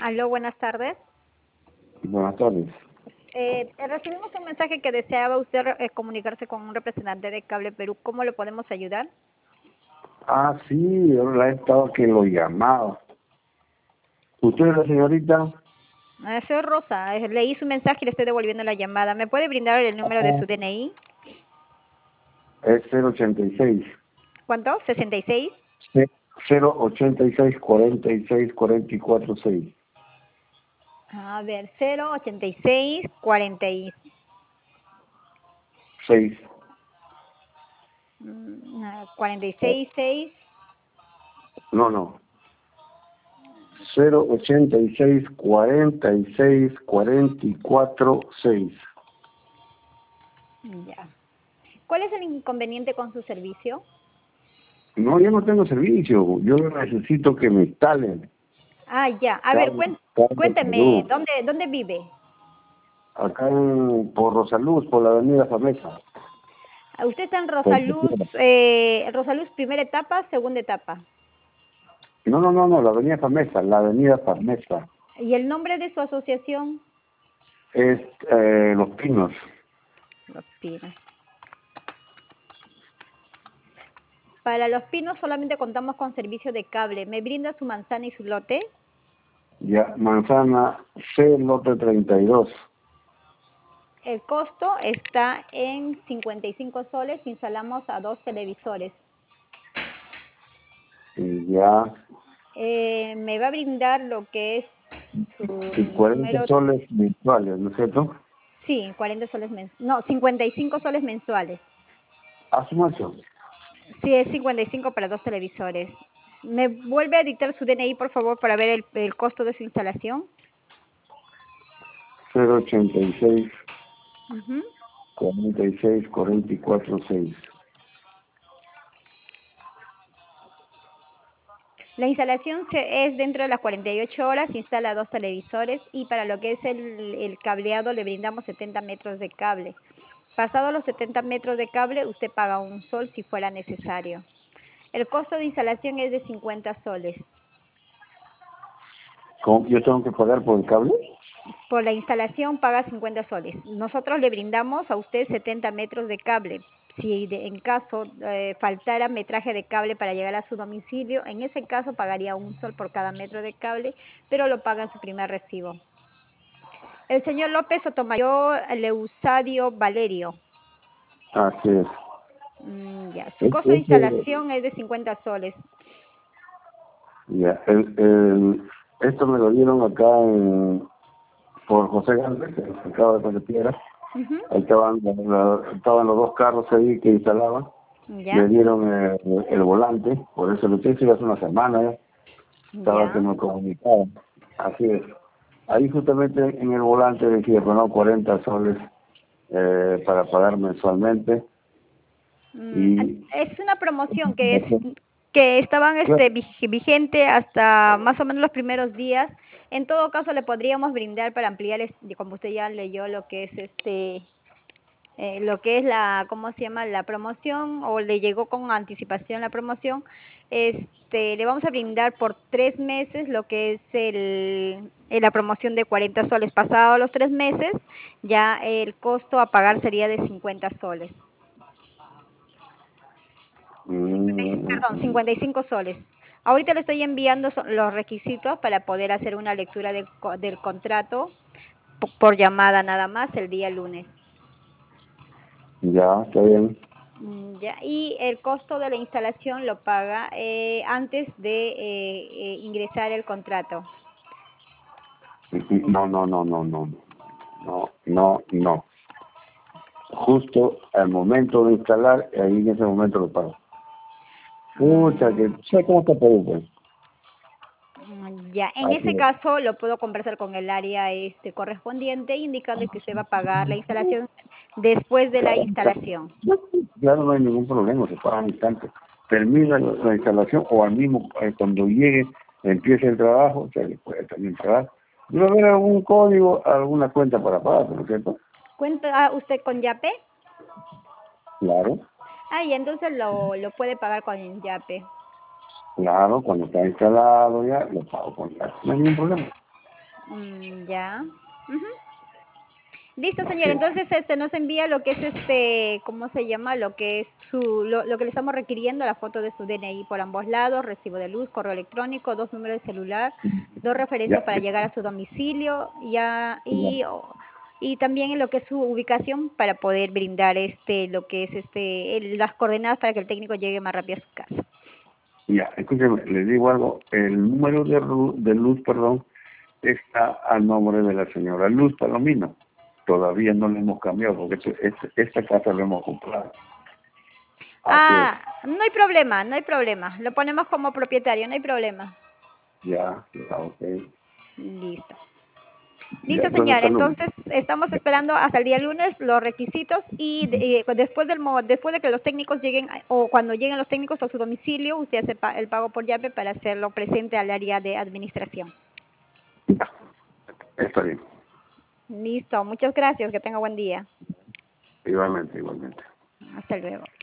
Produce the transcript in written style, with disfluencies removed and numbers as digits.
Aló, buenas tardes. Buenas tardes. Recibimos un mensaje que deseaba usted comunicarse con un representante de Cable Perú. ¿Cómo lo podemos ayudar? Sí, yo la he estado que lo llamaba. ¿Usted es la señorita? Soy Rosa. Leí su mensaje y le estoy devolviendo la llamada. ¿Me puede brindar el número de su DNI? Es 086. ¿Cuánto? ¿66? Sí. 086 46 44 6. A ver, 086 46. 6. 46 6. No. 086 46 44 6. Ya. ¿Cuál es el inconveniente con su servicio? No, yo no tengo servicio. Yo necesito que me instalen. Ya. A ver, Cable cuénteme, Perú. ¿dónde vive? Acá por Rosaluz, por la avenida Famesa. Usted está en Por Cualquiera. Rosaluz, primera etapa, segunda etapa. No, la avenida Famesa, la avenida Famesa. ¿Y el nombre de su asociación? Es Los Pinos. Los Pinos. Para Los Pinos solamente contamos con servicio de cable. ¿Me brinda su manzana y su lote? Ya, manzana C, lote 32. El costo está en 55 soles. Instalamos a 2 televisores. Y ya, Me va a brindar lo que es su y 40 número. soles mensuales, ¿no es cierto? Sí, 40 soles mensuales. No, 55 soles mensuales. Asumación. Sí, es 55 para 2 televisores. ¿Me vuelve a dictar su DNI, por favor, para ver el costo de su instalación? 086 Ujú. 46 44 6. La instalación es dentro de las 48 horas, se instala 2 televisores y para lo que es el cableado le brindamos 70 metros de cable. Pasado los 70 metros de cable, usted paga un sol si fuera necesario. El costo de instalación es de 50 soles. ¿Yo tengo que pagar por el cable? Por la instalación paga 50 soles. Nosotros le brindamos a usted 70 metros de cable. Si en caso faltara metraje de cable para llegar a su domicilio, en ese caso pagaría un sol por cada metro de cable, pero lo paga en su primer recibo. El señor López Sotomayor Leusadio Valerio. Así es. Ya. Su costo de Este, instalación es de 50 soles. ya, esto me lo dieron acá por José Gálvez, en el mercado de Puente Piedra. Ujú. Ahí estaban los dos carros ahí que instalaban. Ya, Me dieron el volante, por eso lo hice hace una semana ya. Estaba que ya. me comunicaba. Así es. Ahí justamente en el volante decía, bueno, 40 soles para pagar mensualmente. Mm, Y Es una promoción que estaban vigente hasta más o menos los primeros días. En todo caso, le podríamos brindar para ampliar, como usted ya leyó lo que es lo que es la, ¿cómo se llama? La promoción o le llegó con anticipación la promoción. Le vamos a brindar por 3 meses lo que es la promoción de 40 soles. Pasado los 3 meses, ya el costo a pagar sería de 50 soles. Perdón, mm, 55 soles. Ahorita le estoy enviando los requisitos para poder hacer una lectura del contrato por llamada nada más el día lunes. ya, está bien. Ya, y el costo de la instalación lo paga antes de ingresar el contrato. No. Justo al momento de instalar, ahí en ese momento lo pago. Pucha, que Mm, sé cómo está Perú, pues. ya, en Así ese es. caso lo puedo conversar con el área correspondiente, indicando que usted va a pagar la instalación después de la Claro, instalación. claro, no hay ningún problema, se paga al instante. Termina la instalación o al mismo, cuando llegue, empiece el trabajo, se le puede también pagar. Debe haber algún código, alguna cuenta para pagar, ¿no es cierto? ¿Cuenta usted con Yape? Claro, Y entonces lo puede pagar con Yape. claro, cuando está instalado ya, lo pago con la. No hay ningún problema. Ya. Ujú. Listo, señor. Así es. Entonces, nos envía lo que es ¿cómo se llama? Lo que es lo que le estamos requiriendo, la foto de su DNI por ambos lados, recibo de luz, correo electrónico, 2 números de celular, 2 referencias Ya, para llegar a su domicilio, ya, ya, y también en lo que es su ubicación para poder brindar lo que es las coordenadas para que el técnico llegue más rápido a su casa. ya. Escúcheme, le digo algo. El número de luz, perdón, está a nombre de la señora Luz Palomino. Todavía no le hemos cambiado porque esta casa la hemos comprado. Hace, Ah, no hay problema, no hay problema. Lo ponemos como propietario, no hay problema. ya, ya, ok. Listo. Ya, Listo, entonces señora. hasta luego. Entonces, estamos esperando hasta el día lunes los requisitos y después de que los técnicos lleguen o cuando lleguen los técnicos a su domicilio, usted hace el pago por llave para hacerlo presente al área de administración. Ya, está bien. Listo. Muchas gracias. Que tenga buen día. Igualmente, igualmente. Hasta luego.